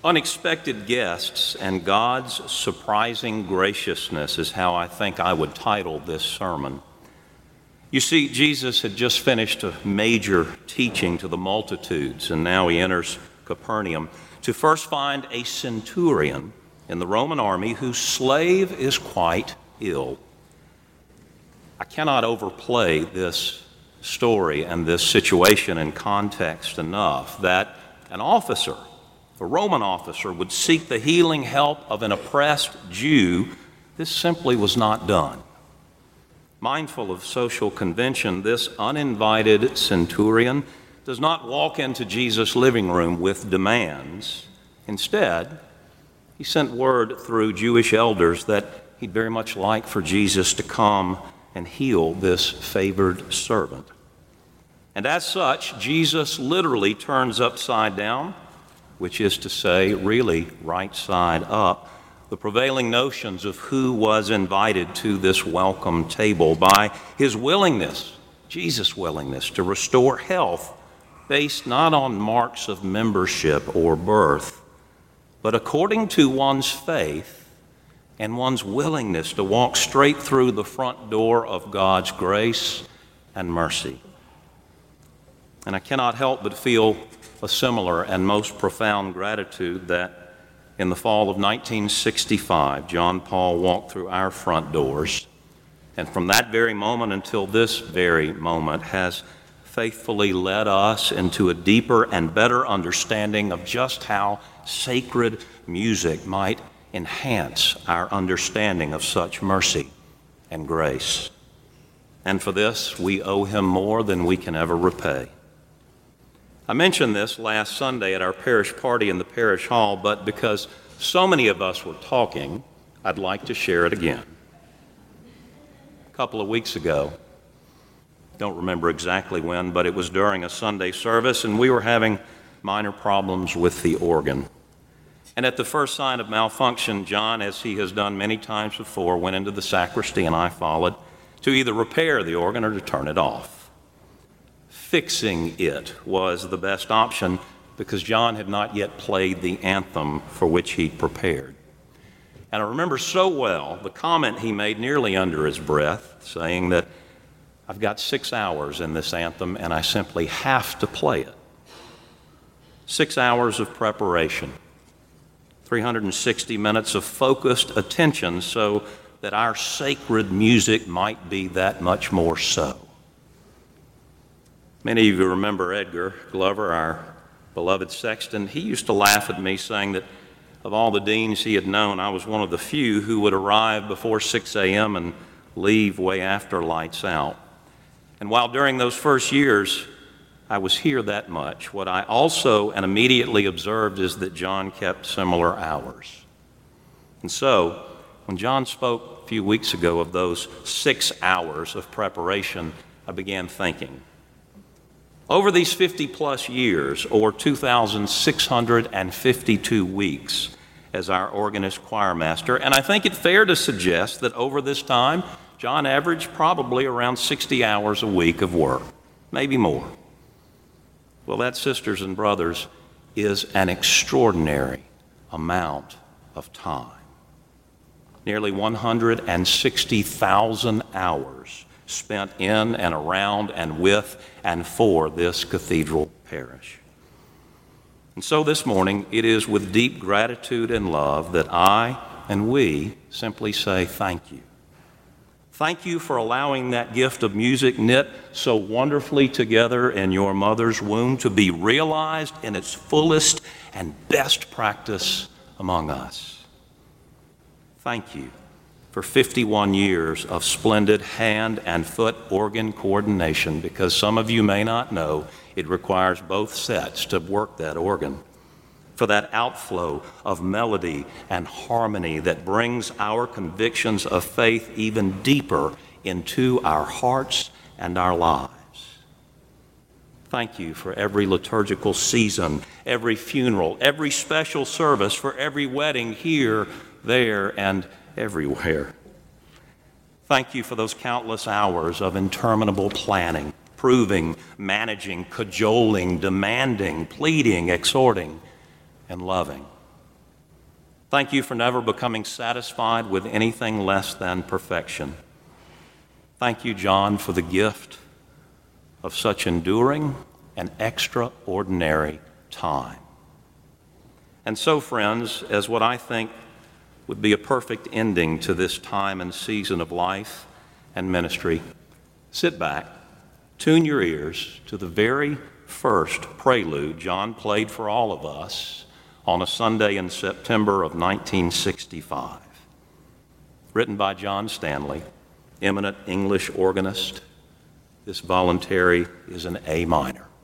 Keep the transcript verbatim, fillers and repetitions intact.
Unexpected guests and God's surprising graciousness is how I think I would title this sermon. You see, Jesus had just finished a major teaching to the multitudes, and now he enters Capernaum to first find a centurion in the Roman army whose slave is quite ill. I cannot overplay this story and this situation in context enough that an officer, a Roman officer, would seek the healing help of an oppressed Jew. This simply was not done. Mindful of social convention, this uninvited centurion does not walk into Jesus' living room with demands. Instead, he sent word through Jewish elders that he'd very much like for Jesus to come and heal this favored servant. And as such, Jesus literally turns upside down, which is to say, really right side up, the prevailing notions of who was invited to this welcome table by his willingness, Jesus' willingness, to restore health based not on marks of membership or birth, but according to one's faith and one's willingness to walk straight through the front door of God's grace and mercy. And I cannot help but feel a similar and most profound gratitude that in the fall of nineteen sixty-five, John Paul walked through our front doors, and from that very moment until this very moment has faithfully led us into a deeper and better understanding of just how sacred music might enhance our understanding of such mercy and grace. And for this, we owe him more than we can ever repay. I mentioned this last Sunday at our parish party in the parish hall, but because so many of us were talking, I'd like to share it again. A couple of weeks ago, don't remember exactly when, but it was during a Sunday service, and we were having minor problems with the organ. And at the first sign of malfunction, John, as he has done many times before, went into the sacristy, and I followed, to either repair the organ or to turn it off. Fixing it was the best option because John had not yet played the anthem for which he'd prepared. And I remember so well the comment he made nearly under his breath, saying that I've got six hours in this anthem and I simply have to play it. Six hours of preparation, three hundred sixty minutes of focused attention so that our sacred music might be that much more so. Many of you remember Edgar Glover, our beloved sexton. He used to laugh at me, saying that of all the deans he had known, I was one of the few who would arrive before six a.m. and leave way after lights out. And while during those first years I was here that much, what I also and immediately observed is that John kept similar hours. And so, when John spoke a few weeks ago of those six hours of preparation, I began thinking, over these fifty plus years, or two thousand six hundred fifty-two weeks as our organist choir master, and I think it fair to suggest that over this time, John averaged probably around sixty hours a week of work, maybe more. Well, that, sisters and brothers, is an extraordinary amount of time. Nearly one hundred sixty thousand hours spent in and around and with and for this cathedral parish. And so this morning, it is with deep gratitude and love that I and we simply say thank you. Thank you for allowing that gift of music knit so wonderfully together in your mother's womb to be realized in its fullest and best practice among us. Thank you for fifty-one years of splendid hand and foot organ coordination, because some of you may not know it requires both sets to work that organ. For that outflow of melody and harmony that brings our convictions of faith even deeper into our hearts and our lives. Thank you for every liturgical season, every funeral, every special service, for every wedding here, there, and everywhere. Thank you for those countless hours of interminable planning, proving, managing, cajoling, demanding, pleading, exhorting, and loving. Thank you for never becoming satisfied with anything less than perfection. Thank you, John, for the gift of such enduring and extraordinary time. And so, friends, as what I think would be a perfect ending to this time and season of life and ministry, sit back, tune your ears to the very first prelude John played for all of us on a Sunday in September of nineteen sixty-five. Written by John Stanley, eminent English organist. This voluntary is an A minor.